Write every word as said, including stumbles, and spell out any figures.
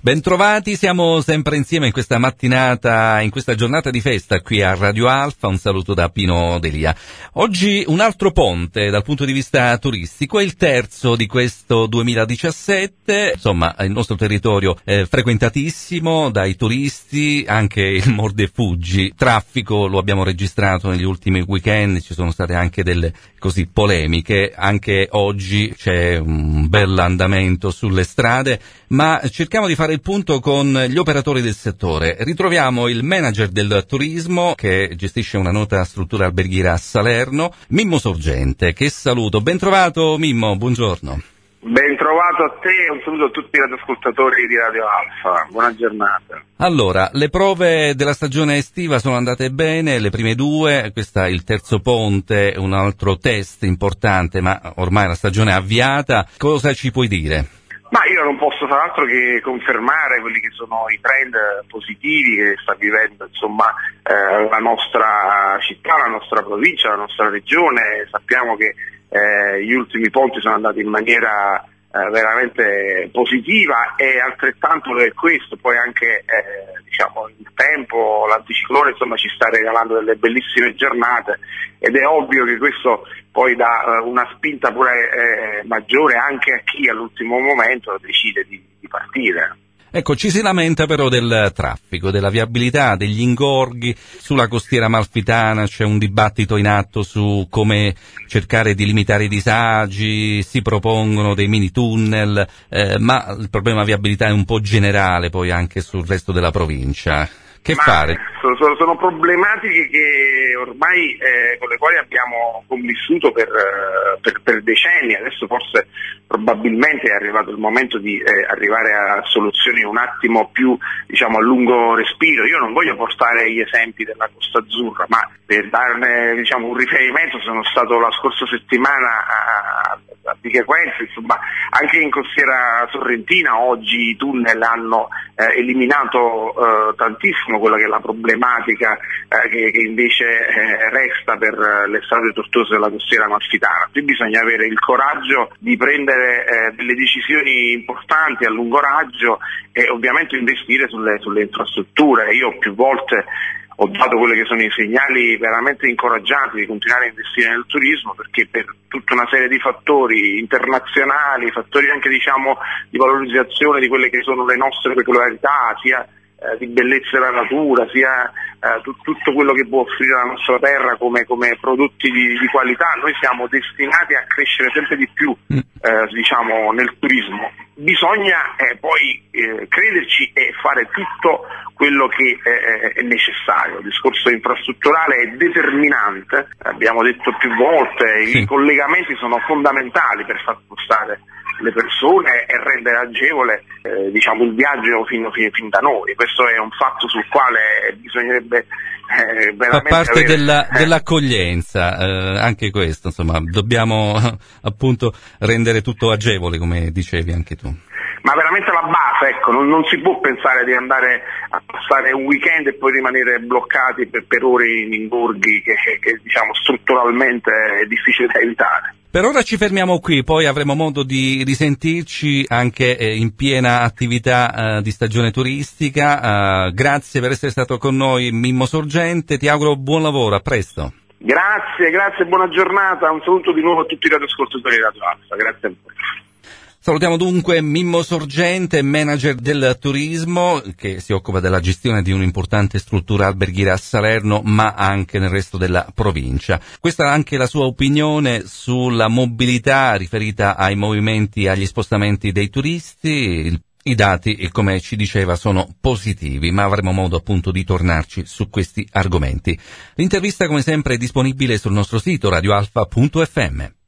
Bentrovati, siamo sempre insieme in questa mattinata, in questa giornata di festa qui a Radio Alfa. Un saluto da Pino Delia. Oggi un altro ponte dal punto di vista turistico, è il terzo di questo duemiladiciassette. Insomma, il nostro territorio è frequentatissimo dai turisti, anche il mordi e fuggi. Traffico lo abbiamo registrato negli ultimi weekend, ci sono state anche delle così polemiche. Anche oggi c'è un bel andamento sulle strade, ma cerchiamo di fare il punto con gli operatori del settore. Ritroviamo il manager del turismo che gestisce una nota struttura alberghiera a Salerno, Mimmo Sorgente, che saluto. Ben trovato Mimmo, buongiorno. Ben trovato a te e un saluto a tutti i radioascoltatori di Radio Alfa, buona giornata. Allora, le prove della stagione estiva sono andate bene, le prime due, questa è il terzo ponte, un altro test importante, ma ormai la stagione è avviata. Cosa ci puoi dire? Ma io non posso far altro che confermare quelli che sono i trend positivi che sta vivendo insomma eh, la nostra città, la nostra provincia, la nostra regione. Sappiamo che eh, gli ultimi ponti sono andati in maniera eh, veramente positiva e altrettanto è questo, poi anche eh, diciamo il tempo, l'anticiclone insomma ci sta regalando delle bellissime giornate ed è ovvio che questo poi dà uh, una spinta pure eh, maggiore anche a chi all'ultimo momento decide di, di partire. Ecco, ci si lamenta però del traffico, della viabilità, degli ingorghi. Sulla costiera amalfitana c'è un dibattito in atto su come cercare di limitare i disagi, si propongono dei mini tunnel, eh, ma il problema viabilità è un po' generale poi anche sul resto della provincia. Che Ma fare? Sono, sono problematiche che ormai eh, con le quali abbiamo convissuto per, per, per decenni. Adesso forse probabilmente è arrivato il momento di eh, arrivare a soluzioni un attimo più diciamo a lungo respiro. Io non voglio portare gli esempi della Costa Azzurra, ma per darne diciamo un riferimento sono stato la scorsa settimana a, a Vichequenze, insomma anche in costiera sorrentina oggi i tunnel hanno eh, eliminato eh, tantissimo quella che è la problematica eh, che, che invece eh, resta per eh, le strade tortuose della costiera amalfitana. Qui bisogna avere il coraggio di prendere eh, delle decisioni importanti a lungo raggio e ovviamente investire sulle, sulle infrastrutture. Io più volte ho dato quelli che sono i segnali veramente incoraggianti di continuare a investire nel turismo, perché per tutta una serie di fattori internazionali, fattori anche diciamo di valorizzazione di quelle che sono le nostre peculiarità, sia eh, di bellezza della natura, sia eh, t- tutto quello che può offrire la nostra terra come, come prodotti di, di qualità, noi siamo destinati a crescere sempre di più eh, diciamo nel turismo. Bisogna eh, poi eh, crederci e fare tutto quello che eh, è necessario. Il discorso infrastrutturale è determinante, abbiamo detto più volte, sì. I collegamenti sono fondamentali per far spostare le persone e rendere agevole eh, diciamo il viaggio fino, fino, fino da noi. Questo è un fatto sul quale bisognerebbe eh, veramente fa parte avere, della, eh. dell'accoglienza, eh, anche questo, insomma, dobbiamo appunto rendere tutto agevole, come dicevi anche tu. Ma veramente la base, ecco, non, non si può pensare di andare a passare un weekend e poi rimanere bloccati per, per ore in ingorghi che, che diciamo strutturalmente è difficile da evitare. Per ora ci fermiamo qui, poi avremo modo di risentirci anche eh, in piena attività eh, di stagione turistica. Uh, grazie per essere stato con noi Mimmo Sorgente, ti auguro buon lavoro, a presto. Grazie, grazie, buona giornata, un saluto di nuovo a tutti i radioascoltatori di Radio Alfa, grazie a voi. Salutiamo dunque Mimmo Sorgente, manager del turismo, che si occupa della gestione di un'importante struttura alberghiera a Salerno, ma anche nel resto della provincia. Questa è anche la sua opinione sulla mobilità riferita ai movimenti e agli spostamenti dei turisti. I dati, come ci diceva, sono positivi, ma avremo modo appunto di tornarci su questi argomenti. L'intervista, come sempre, è disponibile sul nostro sito radio alfa punto effe emme.